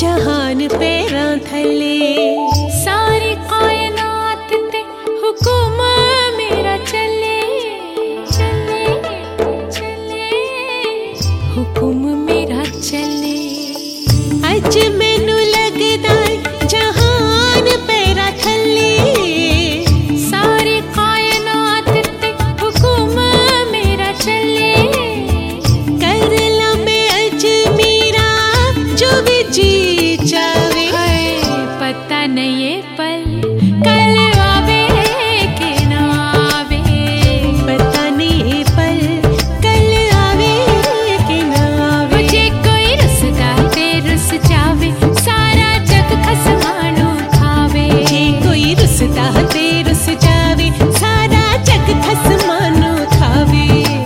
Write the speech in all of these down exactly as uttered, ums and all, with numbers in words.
जहान पैरां थले सारी कायनात ते हुकुम मेरा चले चले चले हुकुम मेरा चले। अज मैनू लगदा जहान पैरां थले सारी कायनात ते हुकुम मेरा चले। कर ला मैं अज मेरा जो भी जी चावे। पता नहीं ये पल कल आवे के ना आवे। पता नहीं ये पल कल आवे कि ना आवे। मुझे कोई रुसदा ते रुस जावे सारा जग खसमानो खावे। जे कोई रुसदा ते रुस जावे सारा जग खसमानो खावे।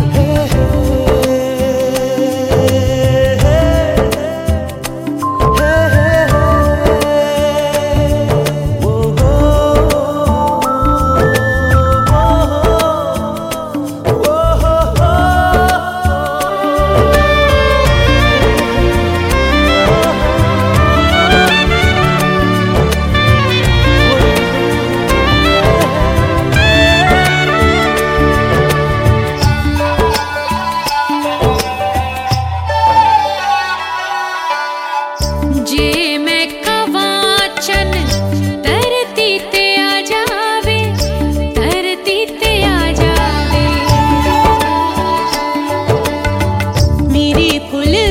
जे मैं कवाचन धरती ते आ जावे धरती ते आ जावे। मेरे फुल